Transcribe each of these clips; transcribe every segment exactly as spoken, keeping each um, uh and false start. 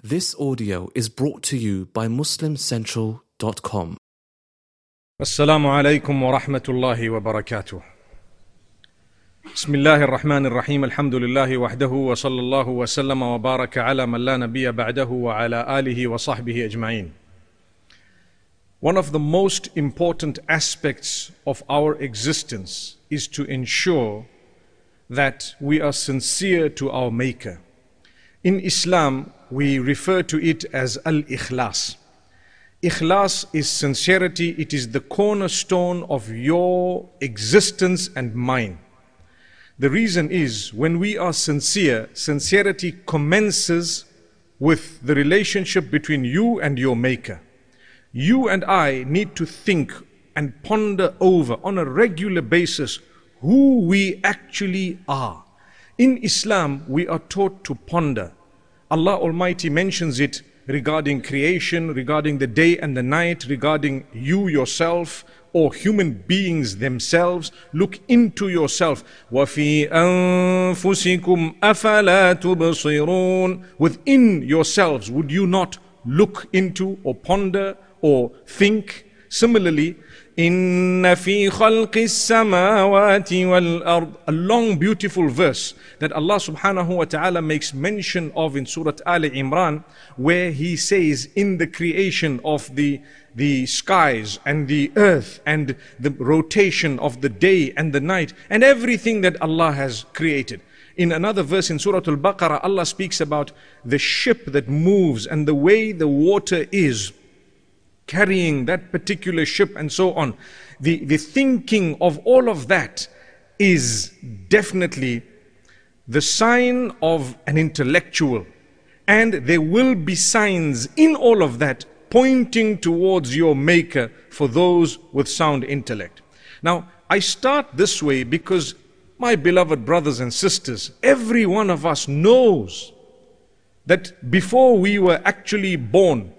This audio is brought to you by muslim central dot com. Assalamu alaikum wa rahmatullahi wa barakatuh. Bismillahir Rahmanir Rahim. Alhamdulillahi wahdahu wa sallallahu wa sallama wa baraka ala man la nabiyya ba'dahu wa ala alihi wa sahbihi ajma'in. One of the most important aspects of our existence is to ensure that we are sincere to our Maker. In Islam, we refer to it as al-ikhlas. Ikhlas is sincerity. It is the cornerstone of your existence and mine. The reason is, when we are sincere, sincerity commences with the relationship between you and your Maker. You and I need to think and ponder over on a regular basis who we actually are. In Islam, we are taught to ponder. Allah Almighty mentions it regarding creation, regarding the day and the night, regarding you yourself or human beings themselves. Look into yourself. وَفِي أَنفُسِكُمْ أَفَلَا تُبْصِرُونَ. Within yourselves, would you not look into or ponder or think? Similarly, إِنَّ فِي خَلْقِ السَّمَاوَاتِ وَالْأَرْضِ. A long beautiful verse that Allah subhanahu wa ta'ala makes mention of in Surah Al Imran, where He says, in the creation of the, the skies and the earth and the rotation of the day and the night and everything that Allah has created. In another verse in Surah Al-Baqarah, Allah speaks about the ship that moves and the way the water is carrying that particular ship and so on. The, the thinking of all of that is definitely the sign of an intellectual. And there will be signs in all of that pointing towards your Maker for those with sound intellect. Now, I start this way because, my beloved brothers and sisters, every one of us knows that before we were actually born,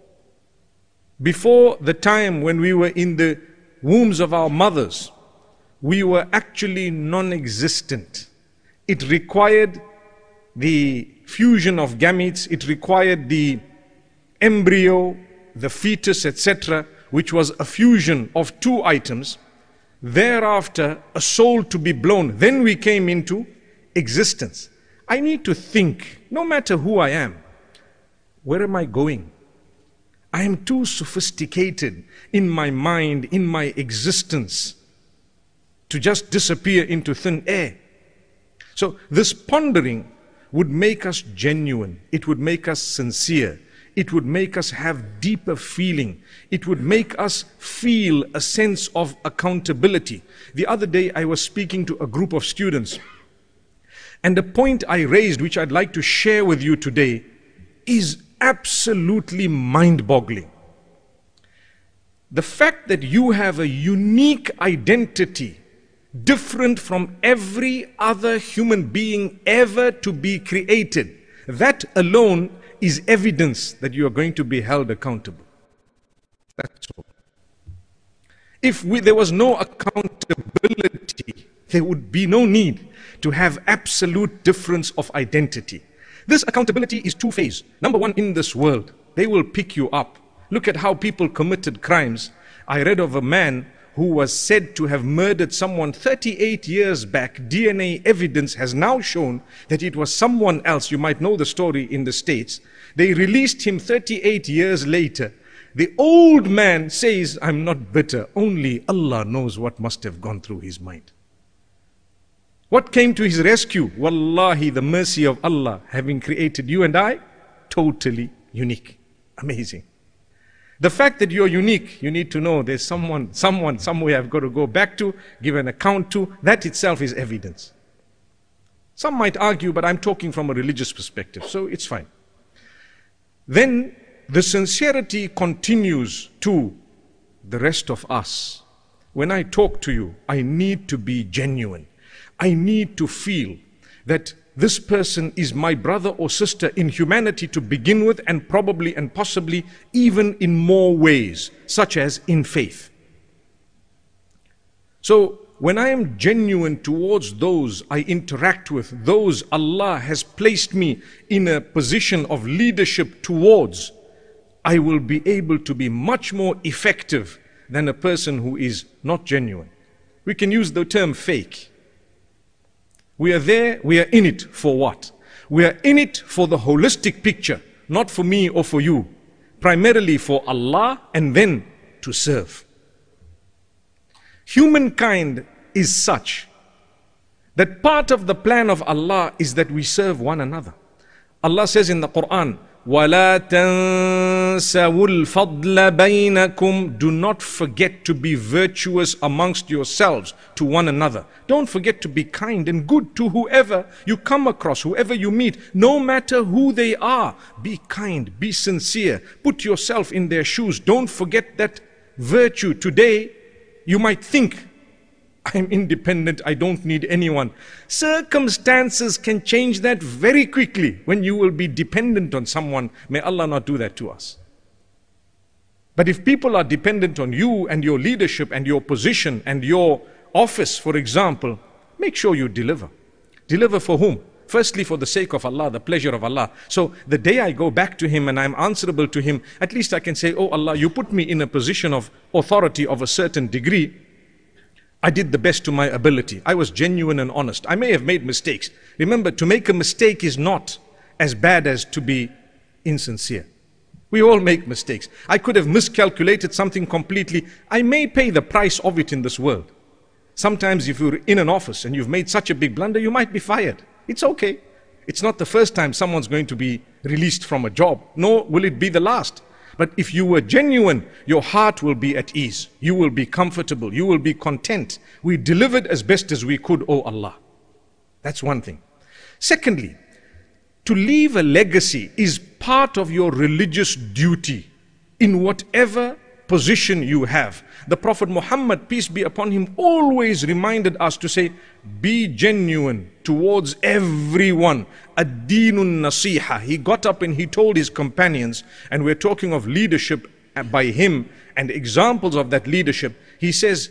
before the time when we were in the wombs of our mothers, we were actually non-existent. It required the fusion of gametes, it required the embryo, the fetus, et cetera, which was a fusion of two items. Thereafter, a soul to be blown. Then we came into existence. I need to think, no matter who I am, where am I going? I am too sophisticated in my mind, in my existence, to just disappear into thin air. So this pondering would make us genuine. It would make us sincere. It would make us have deeper feeling. It would make us feel a sense of accountability. The other day I was speaking to a group of students, and the point I raised, which I'd like to share with you today, is absolutely mind-boggling. The fact that you have a unique identity, different from every other human being ever to be created, that alone is evidence that you are going to be held accountable. That's all. If we, there was no accountability, there would be no need to have absolute difference of identity. This accountability is two-phase. Number one, in this world, they will pick you up. Look at how people committed crimes. I read of a man who was said to have murdered someone thirty-eight years back. D N A evidence has now shown that it was someone else. You might know the story in the States. They released him thirty-eight years later. The old man says, I'm not bitter. Only Allah knows what must have gone through his mind. What came to his rescue? Wallahi, the mercy of Allah, having created you and I, totally unique. Amazing. The fact that you're unique, you need to know there's someone, someone, somewhere I've got to go back to, give an account to. That itself is evidence. Some might argue, but I'm talking from a religious perspective, so it's fine. Then the sincerity continues to the rest of us. When I talk to you, I need to be genuine. I need to feel that this person is my brother or sister in humanity to begin with, and probably and possibly even in more ways, such as in faith. So when I am genuine towards those I interact with, those Allah has placed me in a position of leadership towards, I will be able to be much more effective than a person who is not genuine. We can use the term fake. We are there, we are in it for what? We are in it for the holistic picture, not for me or for you. Primarily for Allah and then to serve. Humankind is such that part of the plan of Allah is that we serve one another. Allah says in the Quran, وَلَا تَنْسَوُا الْفَضْلَ بَيْنَكُمْ. Do not forget to be virtuous amongst yourselves to one another. Don't forget to be kind and good to whoever you come across, whoever you meet, no matter who they are. Be kind, be sincere, put yourself in their shoes. Don't forget that virtue. Today, you might think, I'm independent, I don't need anyone. Circumstances can change that very quickly when you will be dependent on someone. May Allah not do that to us. But if people are dependent on you and your leadership and your position and your office, for example, make sure you deliver. Deliver for whom? Firstly, for the sake of Allah, the pleasure of Allah. So the day I go back to Him and I'm answerable to Him, at least I can say, oh Allah, you put me in a position of authority of a certain degree. I did the best to my ability. I was genuine and honest. I may have made mistakes. Remember, to make a mistake is not as bad as to be insincere. We all make mistakes. I could have miscalculated something completely. I may pay the price of it in this world. Sometimes if you're in an office and you've made such a big blunder, you might be fired. It's okay. It's not the first time someone's going to be released from a job, nor will it be the last. But if you were genuine, your heart will be at ease. You will be comfortable. You will be content. We delivered as best as we could, O Allah. That's one thing. Secondly, to leave a legacy is part of your religious duty in whatever position you have. The Prophet Muhammad, peace be upon him, always reminded us to say, be genuine towards everyone. Ad-deenun nasiha. He got up and he told his companions, and we're talking of leadership by him and examples of that leadership. He says,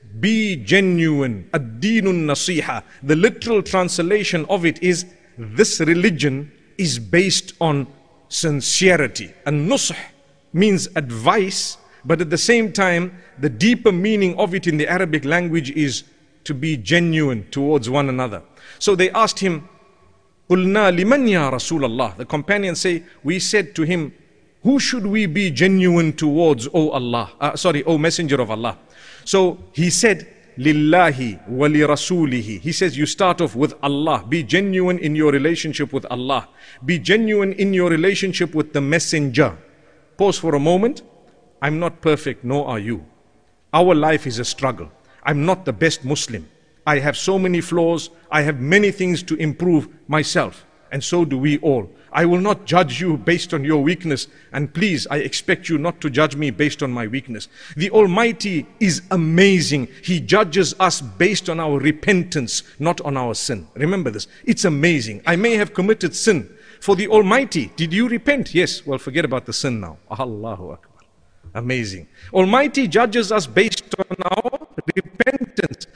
be genuine. Ad-deenun nasiha. The literal translation of it is, this religion is based on sincerity. And nush means advice, but at the same time, the deeper meaning of it in the Arabic language is to be genuine towards one another. So they asked him, قُلْنَا لِمَنْ يَا رَسُولَ اللَّهِ. The companions say, we said to him, who should we be genuine towards, O Allah? Uh, sorry, O Messenger of Allah. So he said, Lillahi wa li rasulihi. He says you start off with Allah. Be genuine in your relationship with Allah. Be genuine in your relationship with the Messenger. Pause for a moment. I'm not perfect, nor are you. Our life is a struggle. I'm not the best Muslim. I have so many flaws. I have many things to improve myself. And so do we all. I will not judge you based on your weakness. And please, I expect you not to judge me based on my weakness. The Almighty is amazing. He judges us based on our repentance, not on our sin. Remember this. It's amazing. I may have committed sin. For the Almighty, did you repent? Yes. Well, forget about the sin now. Allahu Akbar. Amazing. Almighty judges us based on our repentance.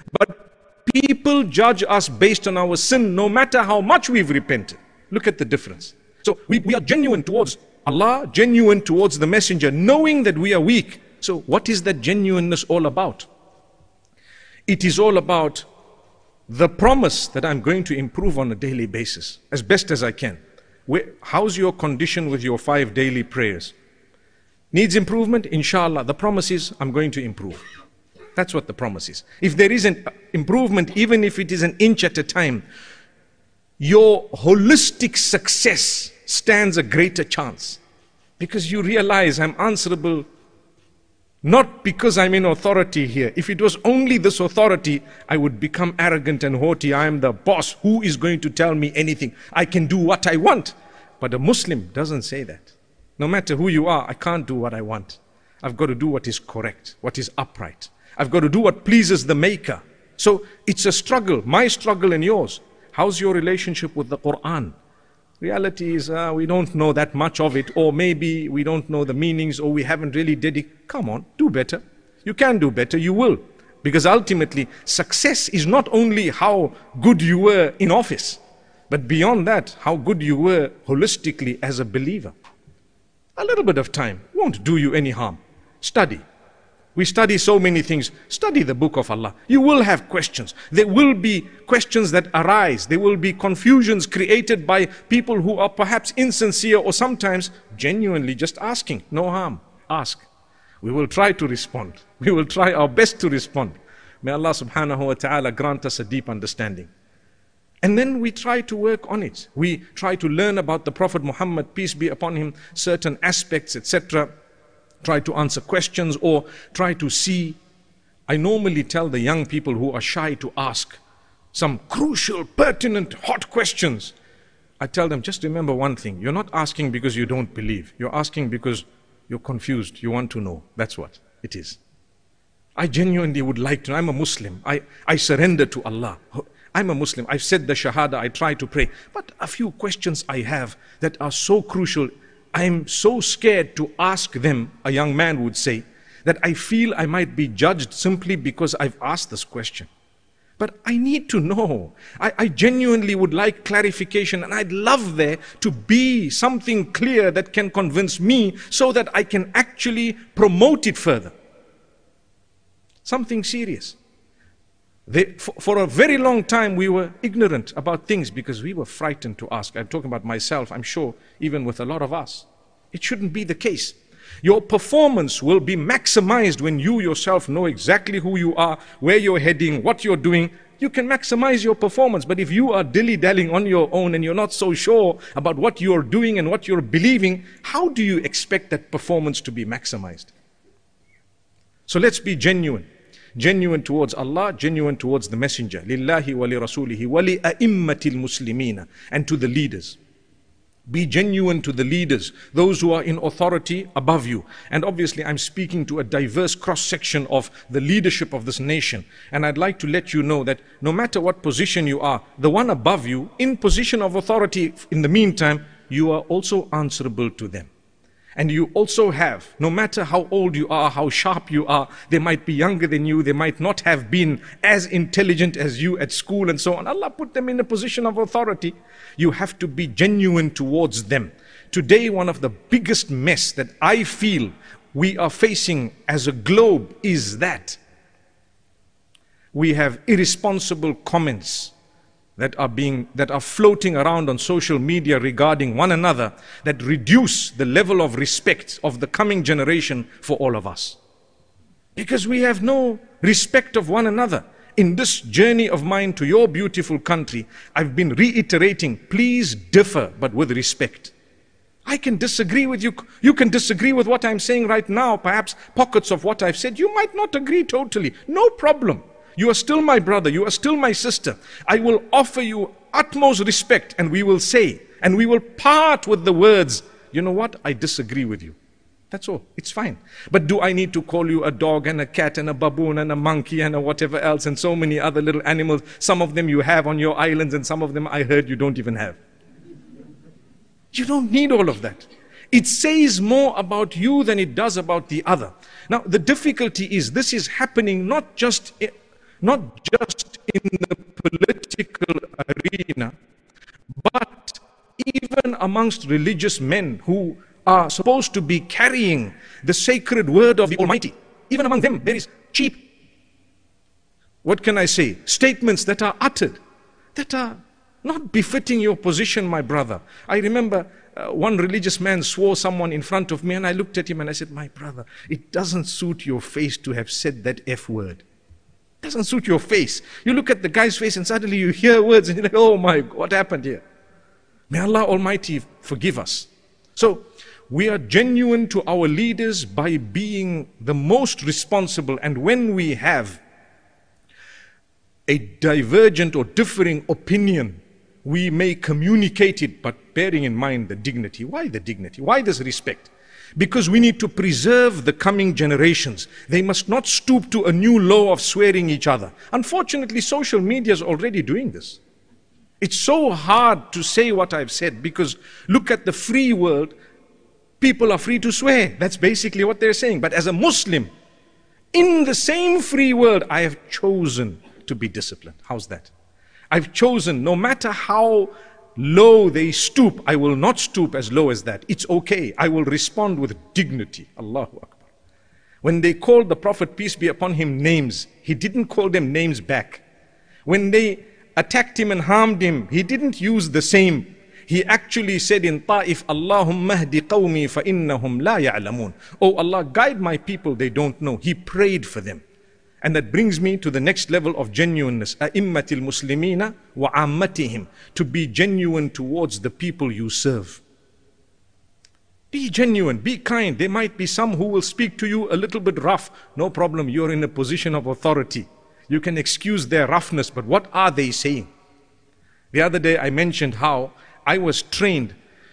But people judge us based on our sin, no matter how much we've repented. Look at the difference. So we, we are genuine towards Allah, genuine towards the Messenger, knowing that we are weak. So what is that genuineness all about? It is all about the promise that I'm going to improve on a daily basis, as best as I can. Where, how's your condition with your five daily prayers? Needs improvement? Inshallah, the promise is I'm going to improve. That's what the promise is. If there is an improvement, even if it is an inch at a time, your holistic success stands a greater chance. Because you realize I'm answerable not because I'm in authority here. If it was only this authority, I would become arrogant and haughty. I am the boss. Who is going to tell me anything? I can do what I want. But a Muslim doesn't say that. No matter who you are, I can't do what I want. I've got to do what is correct, what is upright. I've got to do what pleases the Maker. So it's a struggle, my struggle and yours. How's your relationship with the Quran? Reality is uh, we don't know that much of it, or maybe we don't know the meanings, or we haven't really dedicated. Come on, do better. You can do better, you will. Because ultimately, success is not only how good you were in office, but beyond that, how good you were holistically as a believer. A little bit of time won't do you any harm. Study. We study so many things. Study the book of Allah. You will have questions. There will be questions that arise. There will be confusions created by people who are perhaps insincere or sometimes genuinely just asking. No harm. Ask. We will try to respond. We will try our best to respond. May Allah subhanahu wa ta'ala grant us a deep understanding. And then we try to work on it. We try to learn about the Prophet Muhammad, peace be upon him, certain aspects, et cetera. Try to answer questions or try to see. I normally tell the young people who are shy to ask some crucial, pertinent, hot questions. I tell them, just remember one thing. You're not asking because you don't believe. You're asking because you're confused. You want to know. That's what it is. I genuinely would like to know. I'm a Muslim. I, I surrender to Allah. I'm a Muslim. I've said the Shahada. I try to pray. But a few questions I have that are so crucial. I'm so scared to ask them, a young man would say, that I feel I might be judged simply because I've asked this question. But I need to know. I, I genuinely would like clarification, and I'd love there to be something clear that can convince me so that I can actually promote it further. Something serious. They, for, for a very long time we were ignorant about things because we were frightened to ask. I'm talking about myself, I'm sure, even with a lot of us. It shouldn't be the case. Your performance will be maximized when you yourself know exactly who you are, where you're heading, what you're doing. You can maximize your performance. But if you are dilly-dallying on your own and you're not so sure about what you're doing and what you're believing, how do you expect that performance to be maximized? So let's be genuine. Genuine towards Allah, genuine towards the Messenger. Lillahi wa li rasulihi wa li a'immatil muslimina. And to the leaders. Be genuine to the leaders, those who are in authority above you. And obviously I'm speaking to a diverse cross-section of the leadership of this nation. And I'd like to let you know that no matter what position you are, the one above you, in position of authority in the meantime, you are also answerable to them. And you also have, no matter how old you are, how sharp you are, they might be younger than you, they might not have been as intelligent as you at school and so on. Allah put them in a position of authority. You have to be genuine towards them. Today, one of the biggest mess that I feel we are facing as a globe is that we have irresponsible comments that are being, that are floating around on social media regarding one another that reduce the level of respect of the coming generation for all of us. Because we have no respect of one another. In this journey of mine to your beautiful country, I've been reiterating, please differ, but with respect. I can disagree with you. You can disagree with what I'm saying right now. Perhaps pockets of what I've said. You might not agree totally. No problem. You are still my brother. You are still my sister. I will offer you utmost respect, and we will say, and we will part with the words, you know what? I disagree with you. That's all. It's fine. But do I need to call you a dog and a cat and a baboon and a monkey and a whatever else and so many other little animals? Some of them you have on your islands and some of them I heard you don't even have. You don't need all of that. It says more about you than it does about the other. Now, the difficulty is this is happening not just, not just in the political arena, but even amongst religious men who are supposed to be carrying the sacred word of the Almighty. Even among them, there is cheap, what can I say, statements that are uttered, that are not befitting your position, my brother. I remember uh, one religious man swore someone in front of me, and I looked at him and I said, my brother, it doesn't suit your face to have said that F word. It doesn't suit your face. You look at the guy's face and suddenly you hear words and you're like, oh my, what happened here? May Allah Almighty forgive us. So, we are genuine to our leaders by being the most responsible, and when we have a divergent or differing opinion, we may communicate it, but bearing in mind the dignity. Why the dignity? Why this respect? Because we need to preserve the coming generations. They must not stoop to a new law of swearing each other. Unfortunately, social media is already doing this. It's so hard to say what I've said because look at the free world. People are free to swear. That's basically what they're saying. But as a Muslim, In the same free world, I have chosen to be disciplined. How's that? I've chosen, no matter how low they stoop, I will not stoop as low as that. It's okay. I will respond with dignity. Allahu Akbar. When they called the Prophet, peace be upon him, names, he didn't call them names back. When they attacked him and harmed him, he didn't use the same. He actually said in Ta'if, Allahumma hdi qawmi fa innahum la ya'lamun. Oh Allah, guide my people, they don't know. He prayed for them. And that brings me to the next level of genuineness. A'immatil muslimina wa ammatihim. To be genuine towards the people you serve. Be genuine, be kind. There might be some who will speak to you a little bit rough. No problem, you're in a position of authority. You can excuse their roughness, but what are they saying? The other day I mentioned how I was trained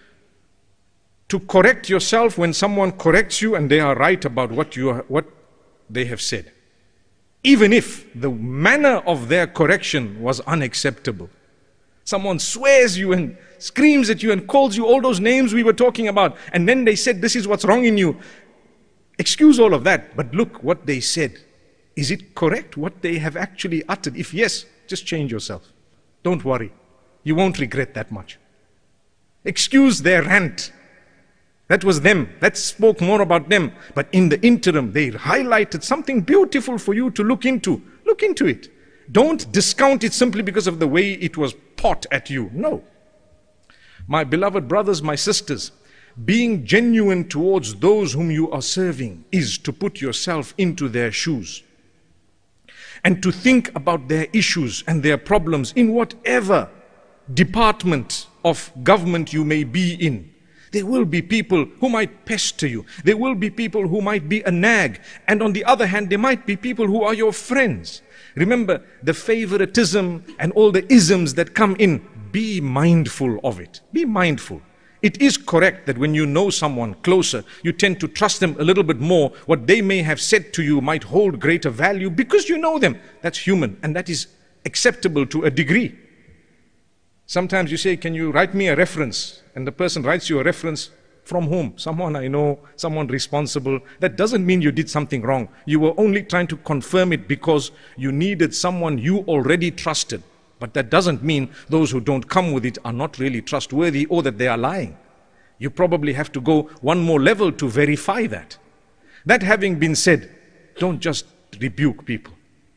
to correct yourself when someone corrects you and they are right about what you are, what they have said. Even if the manner of their correction was unacceptable. Someone swears you and screams at you and calls you all those names we were talking about, and then they said this is what's wrong in you. Excuse all of that, but look what they said. Is it correct what they have actually uttered? If yes, just change yourself. Don't worry. You won't regret that much. Excuse their rant. That was them. That spoke more about them. But in the interim, they highlighted something beautiful for you to look into. Look into it. Don't discount it simply because of the way it was taught at you. No. My beloved brothers, my sisters, being genuine towards those whom you are serving is to put yourself into their shoes and to think about their issues and their problems in whatever department of government you may be in. There will be people who might pester you. There will be people who might be a nag. And on the other hand, there might be people who are your friends. Remember the favoritism and all the isms that come in. Be mindful of it. Be mindful. It is correct that when you know someone closer, you tend to trust them a little bit more. What they may have said to you might hold greater value because you know them. That's human, and that is acceptable to a degree. Sometimes you say, can you write me a reference? And the person writes you a reference from whom? Someone I know, someone responsible. That doesn't mean you did something wrong. You were only trying to confirm it because you needed someone you already trusted. But that doesn't mean those who don't come with it are not really trustworthy or that they are lying. You probably have to go one more level to verify that. That having been said, don't just rebuke people.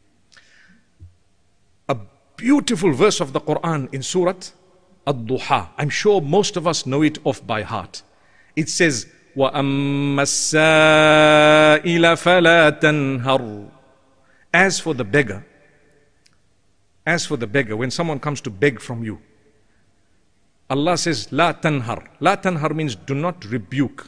A beautiful verse of the Quran in Surah Ad-Duha. I'm sure most of us know it off by heart. It says, وَأَمَّا السَّائِلَ فَلَا تَنْهَرْ. As for the beggar, as for the beggar, when someone comes to beg from you, Allah says, La tanhar. La tanhar means do not rebuke.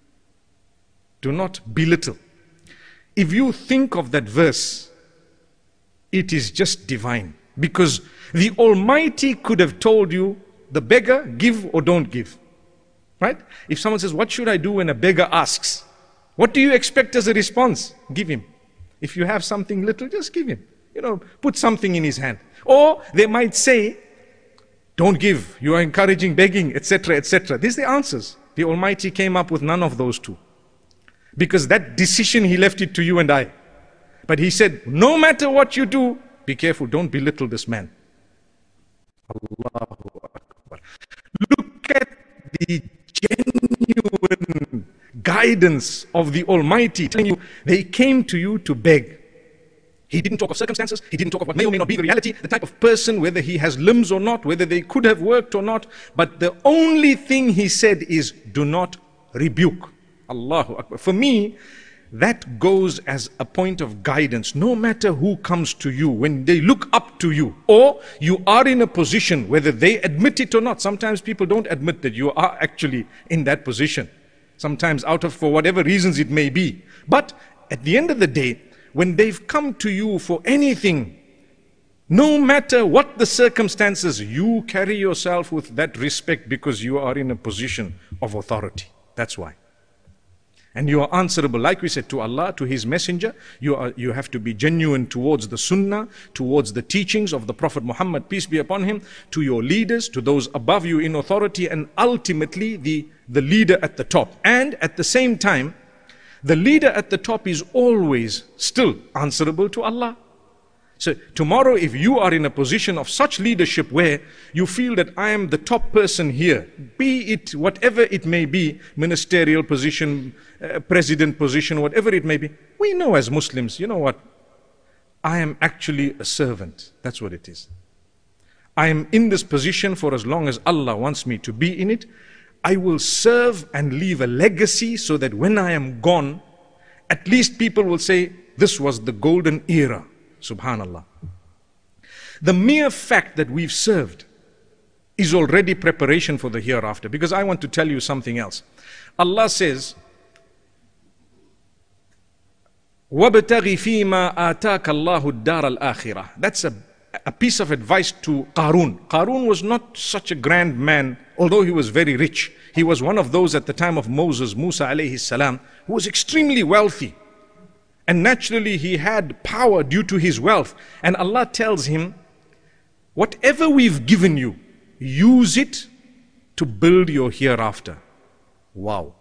Do not belittle. If you think of that verse, it is just divine. Because the Almighty could have told you, the beggar, give or don't give. Right? If someone says, what should I do when a beggar asks? What do you expect as a response? Give him. If you have something little, just give him. You know, put something in his hand. Or they might say, don't give, you are encouraging begging, et cetera, et cetera. These are the answers. The Almighty came up with none of those two. Because that decision, He left it to you and I. But He said, no matter what you do, be careful, don't belittle this man. Allahu Akbar. Look at the genuine guidance of the Almighty, telling you, they came to you to beg. He didn't talk of circumstances, He didn't talk of what may or may not be the reality, the type of person, whether he has limbs or not, whether they could have worked or not. But the only thing He said is, do not rebuke. Allahu Akbar. For me, that goes as a point of guidance. No matter who comes to you, when they look up to you, or you are in a position, whether they admit it or not. Sometimes people don't admit that you are actually in that position. Sometimes out of, for whatever reasons it may be. But at the end of the day, when they've come to you for anything, no matter what the circumstances, you carry yourself with that respect because you are in a position of authority. That's why. And you are answerable, like we said, to Allah, to His Messenger. You are, you have to be genuine towards the Sunnah, towards the teachings of the Prophet Muhammad, peace be upon him, to your leaders, to those above you in authority, and ultimately the, the leader at the top. And at the same time, The leader at the top is always still answerable to Allah. So tomorrow, if you are in a position of such leadership where you feel that I am the top person here, be it whatever it may be, ministerial position, uh, president position, whatever it may be, we know as Muslims, you know what? I am actually a servant. That's what it is. I am in this position for as long as Allah wants me to be in it. I will serve and leave a legacy so that when I am gone, at least people will say, this was the golden era. Subhanallah. The mere fact that we've served is already preparation for the hereafter. Because I want to tell you something else. Allah says, وَابْتَغِ فِي مَا آتَاكَ اللَّهُ الدَّارَ الْآخِرَةِ. That's a, a piece of advice to Qarun. Qarun was not such a grand man, although he was very rich. He was one of those at the time of Moses, Musa alayhi salam, who was extremely wealthy. And naturally he had power due to his wealth. And Allah tells him, whatever we've given you, use it to build your hereafter. Wow.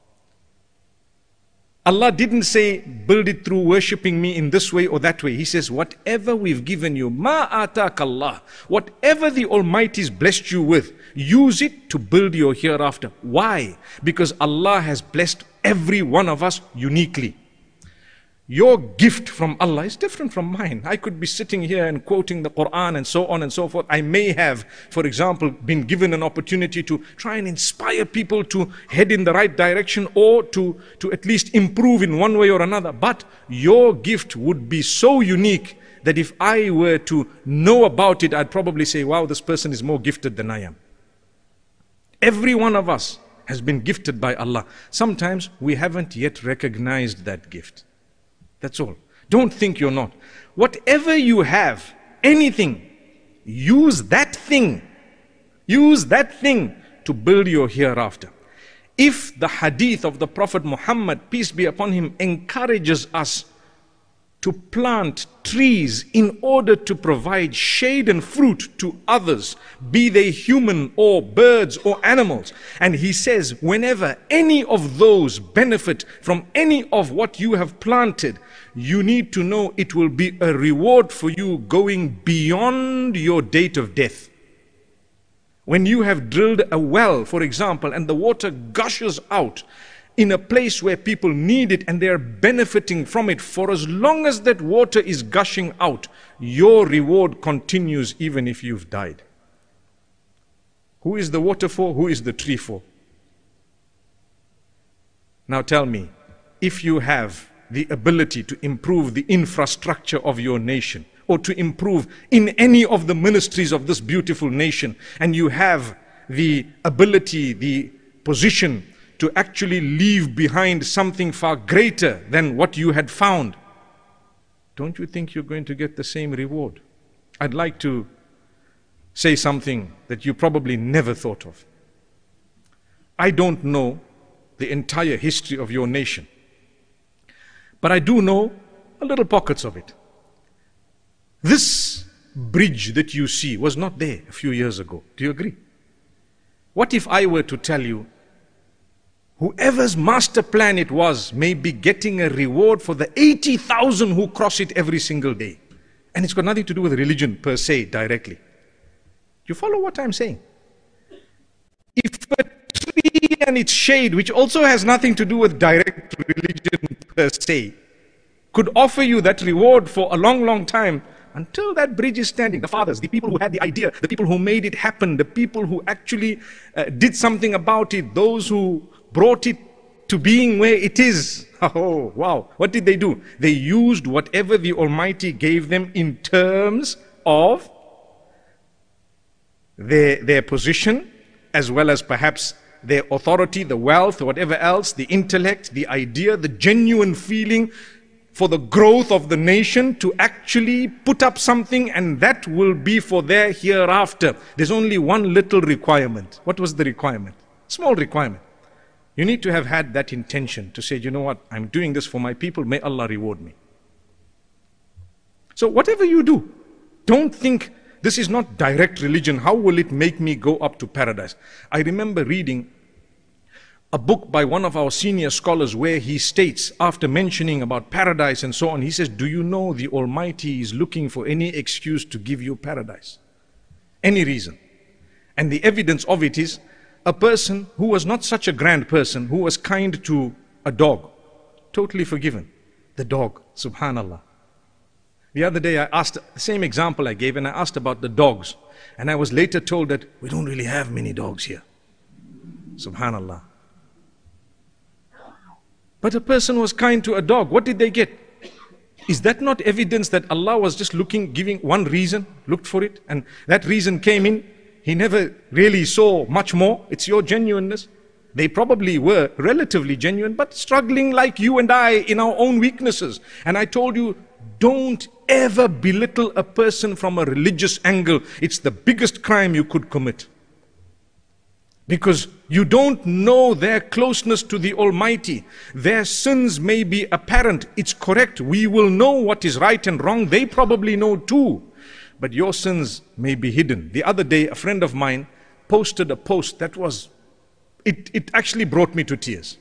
Allah didn't say, build it through worshipping me in this way or that way. He says, whatever we've given you, ma atak Allah, whatever the Almighty's blessed you with, use it to build your hereafter. Why? Because Allah has blessed every one of us uniquely. Your gift from Allah is different from mine. I could be sitting here and quoting the Quran and so on and so forth. I may have, for example, been given an opportunity to try and inspire people to head in the right direction or to, to at least improve in one way or another. But your gift would be so unique that if I were to know about it, I'd probably say, wow, this person is more gifted than I am. Every one of us has been gifted by Allah. Sometimes we haven't yet recognized that gift. That's all. Don't think you're not. Whatever you have, anything, use that thing. Use that thing to build your hereafter. If the hadith of the Prophet Muhammad, peace be upon him, encourages us to plant trees in order to provide shade and fruit to others, be they human or birds or animals. And he says, whenever any of those benefit from any of what you have planted, you need to know it will be a reward for you going beyond your date of death. When you have drilled a well, for example, and the water gushes out in a place where people need it and they are benefiting from it, for as long as that water is gushing out, your reward continues even if you've died. Who is the water for? Who is the tree for? Now tell me, if you have the ability to improve the infrastructure of your nation, or to improve in any of the ministries of this beautiful nation, and you have the ability, the position to actually leave behind something far greater than what you had found, don't you think you're going to get the same reward? I'd like to say something that you probably never thought of. I don't know the entire history of your nation, but I do know a little pockets of it. This bridge that you see was not there a few years ago. Do you agree? What if I were to tell you, whoever's master plan it was may be getting a reward for the eighty thousand who cross it every single day. And it's got nothing to do with religion per se directly. You follow what I'm saying? If a tree and its shade, which also has nothing to do with direct religion per se, could offer you that reward for a long, long time, until that bridge is standing, the fathers, the people who had the idea, the people who made it happen, the people who actually uh, did something about it, those who brought it to being where it is. Oh, wow. What did they do? They used whatever the Almighty gave them in terms of their, their position, as well as perhaps their authority, the wealth, whatever else, the intellect, the idea, the genuine feeling for the growth of the nation to actually put up something, and that will be for their hereafter. There's only one little requirement. What was the requirement? Small requirement. You need to have had that intention to say, you know what, I'm doing this for my people, may Allah reward me. So whatever you do, don't think this is not direct religion, how will it make me go up to paradise? I remember reading a book by one of our senior scholars where he states, after mentioning about paradise and so on, he says, do you know the Almighty is looking for any excuse to give you paradise? Any reason. And the evidence of it is a person who was not such a grand person, who was kind to a dog, totally forgiven. The dog, subhanallah. The other day I asked, the same example I gave, and I asked about the dogs. And I was later told that we don't really have many dogs here. Subhanallah. But a person was kind to a dog. What did they get? Is that not evidence that Allah was just looking, giving one reason, looked for it, and that reason came in? He never really saw much more. It's your genuineness. They probably were relatively genuine, but struggling like you and I in our own weaknesses. And I told you, don't ever belittle a person from a religious angle. It's the biggest crime you could commit. Because you don't know their closeness to the Almighty. Their sins may be apparent. It's correct. We will know what is right and wrong. They probably know too. But your sins may be hidden. The other day, a friend of mine posted a post that was, it, it actually brought me to tears.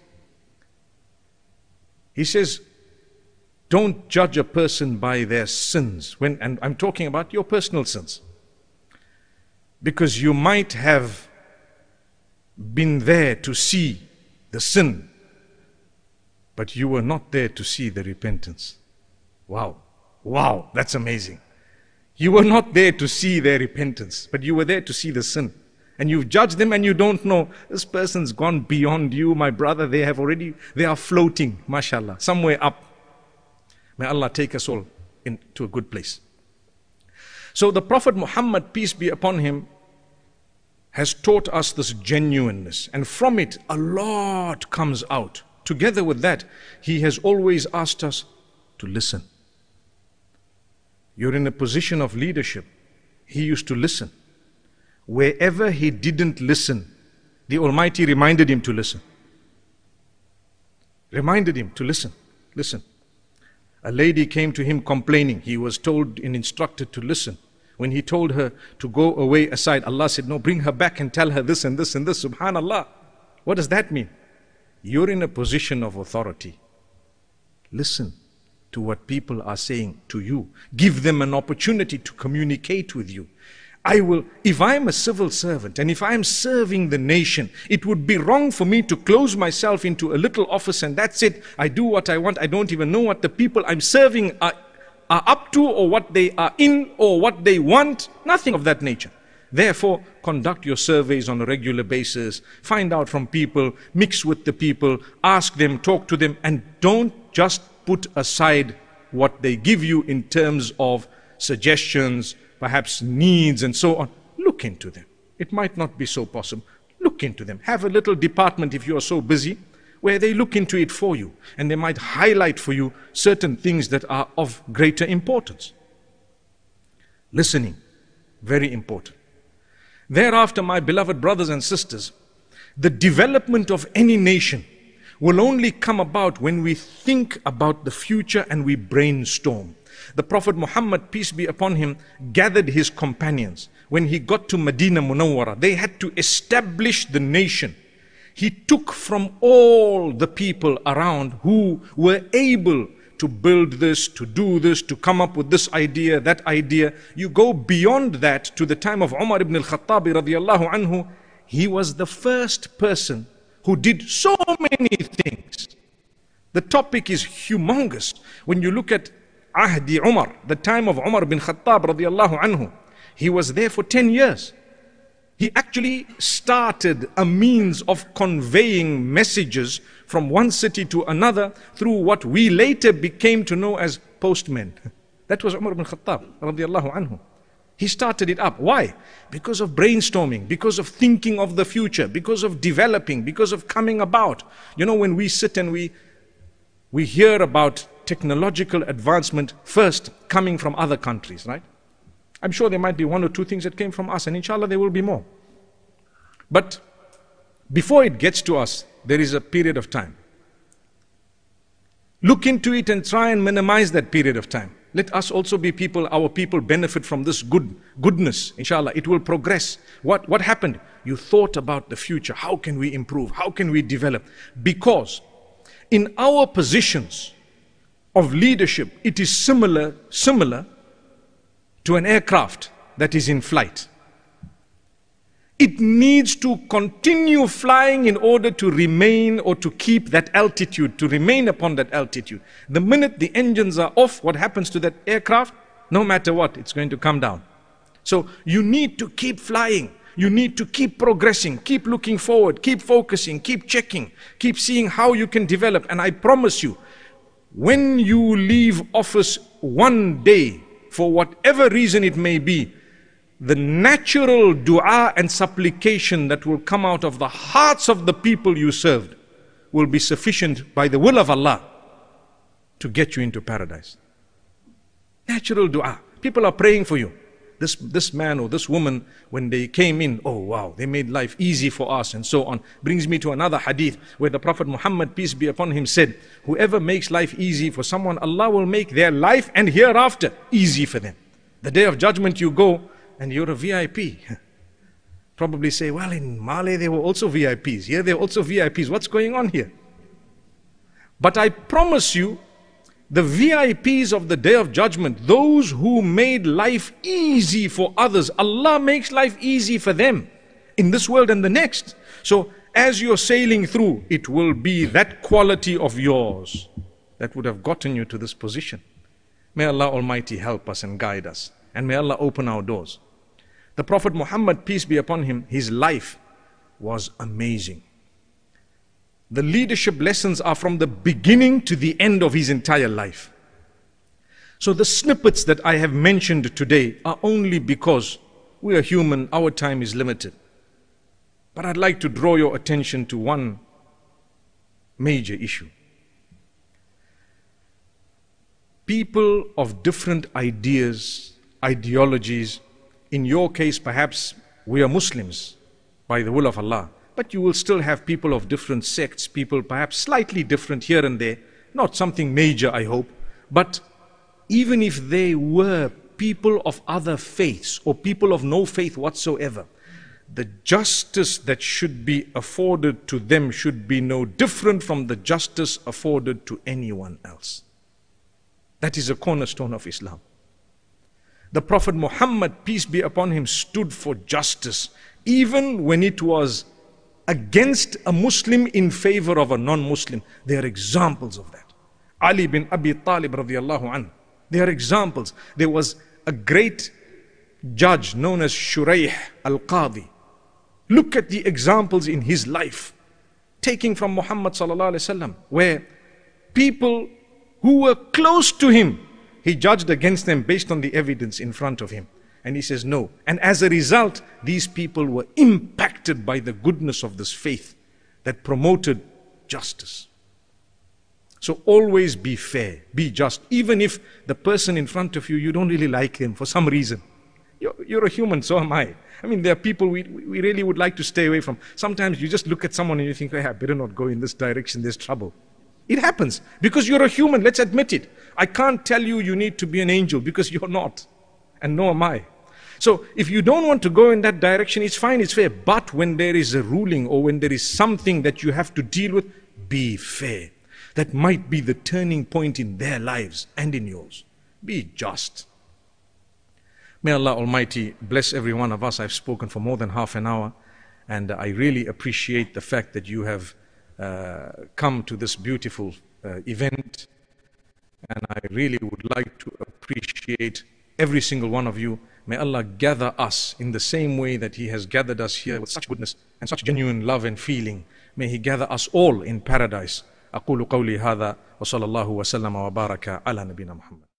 He says, don't judge a person by their sins. When, and I'm talking about your personal sins. Because you might have been there to see the sin, but you were not there to see the repentance. Wow. Wow, that's amazing. You were not there to see their repentance, but you were there to see the sin. And you've judged them and you don't know, this person's gone beyond you, my brother. They have already, they are floating, mashallah, somewhere up. May Allah take us all into a good place. So the Prophet Muhammad, peace be upon him, has taught us this genuineness, and from it a lot comes out. Together with that, he has always asked us to listen. You're in a position of leadership. He used to listen. Wherever he didn't listen, the Almighty reminded him to listen. Reminded him to listen. Listen. A lady came to him complaining. He was told and instructed to listen. When he told her to go away aside, Allah said, no, bring her back and tell her this and this and this. Subhanallah. What does that mean? You're in a position of authority. Listen to what people are saying to you. Give them an opportunity to communicate with you. I will, if I'm a civil servant and if I'm serving the nation, it would be wrong for me to close myself into a little office and that's it. I do what I want. I don't even know what the people I'm serving are are up to or what they are in or what they want, nothing of that nature. Therefore, conduct your surveys on a regular basis, find out from people, mix with the people, ask them, talk to them, and don't just put aside what they give you in terms of suggestions, perhaps needs and so on. Look into them. It might not be so possible. Look into them. Have a little department if you are so busy, where they look into it for you and they might highlight for you certain things that are of greater importance. Listening, very important. Thereafter, my beloved brothers and sisters, the development of any nation will only come about when we think about the future and we brainstorm. The Prophet Muhammad, peace be upon him, gathered his companions. When he got to Medina Munawwara, they had to establish the nation. He took from all the people around who were able to build this, to do this, to come up with this idea, that idea. You go beyond that to the time of Umar ibn al-Khattab radiyallahu anhu. He was the first person who did so many things. The topic is humongous. When you look at Ahdi Umar, the time of Umar ibn Khattab radiyallahu anhu, he was there for ten years. He actually started a means of conveying messages from one city to another through what we later became to know as postmen. That was Umar ibn Khattab radiallahu anhu. He started it up. Why? Because of brainstorming, because of thinking of the future, because of developing, because of coming about. You know, when we sit and we, we hear about technological advancement first coming from other countries, right? I'm sure there might be one or two things that came from us, and inshallah there will be more. But before it gets to us, there is a period of time. Look into it and try and minimize that period of time. Let us also be people, our people benefit from this good goodness. Inshallah, it will progress. What, what happened? You thought about the future. How can we improve? How can we develop? Because in our positions of leadership, it is similar, similar to an aircraft that is in flight. It needs to continue flying in order to remain or to keep that altitude, to remain upon that altitude. The minute the engines are off, what happens to that aircraft? No matter what, it's going to come down. So you need to keep flying. You need to keep progressing, keep looking forward, keep focusing, keep checking, keep seeing how you can develop. And I promise you, when you leave office one day, for whatever reason it may be, the natural dua and supplication that will come out of the hearts of the people you served will be sufficient by the will of Allah to get you into paradise. Natural dua. People are praying for you. This, this man or this woman, when they came in, oh wow, they made life easy for us and so on. Brings me to another hadith where the Prophet Muhammad, peace be upon him, said, whoever makes life easy for someone, Allah will make their life and hereafter easy for them. The day of judgment you go, and you're a V I P. Probably say, well, in Mali they were also V I Ps. Here they're also V I Ps. What's going on here? But I promise you, the V I Ps of the Day of Judgment, those who made life easy for others, Allah makes life easy for them in this world and the next. So as you're sailing through, it will be that quality of yours that would have gotten you to this position. May Allah Almighty help us and guide us. And may Allah open our doors. The Prophet Muhammad, peace be upon him, his life was amazing. The leadership lessons are from the beginning to the end of his entire life. So the snippets that I have mentioned today are only because we are human, our time is limited. But I'd like to draw your attention to one major issue. People of different ideas, ideologies, in your case perhaps we are Muslims by the will of Allah, but you will still have people of different sects, people perhaps slightly different here and there, not something major I hope, but even if they were people of other faiths or people of no faith whatsoever, the justice that should be afforded to them should be no different from the justice afforded to anyone else. That is a cornerstone of Islam. The Prophet Muhammad, peace be upon him, stood for justice, even when it was against a Muslim in favor of a non-Muslim. There are examples of that. Ali bin Abi Talib radiallahu anhu. There are examples. There was a great judge known as Shuraih al-Qadi. Look at the examples in his life, taking from Muhammad sallallahu alaihi wasallam, where people who were close to him, he judged against them based on the evidence in front of him. And he says no. And as a result, these people were impacted by the goodness of this faith that promoted justice. So always be fair, be just. Even if the person in front of you, you don't really like him for some reason. You're, you're a human, so am I. I mean, there are people we, we really would like to stay away from. Sometimes you just look at someone and you think, hey, I better not go in this direction, there's trouble. It happens because you're a human, let's admit it. I can't tell you you need to be an angel because you're not, and nor am I. So if you don't want to go in that direction, it's fine, it's fair. But when there is a ruling or when there is something that you have to deal with, be fair. That might be the turning point in their lives and in yours. Be just. May Allah Almighty bless every one of us. I've spoken for more than half an hour, and I really appreciate the fact that you have uh, come to this beautiful uh, event. And I really would like to appreciate every single one of you. May Allah gather us in the same way that He has gathered us here with such goodness and such genuine love and feeling. May He gather us all in paradise. أقول قولي هذا وصلى الله وسلم وبارك على نبينا محمد.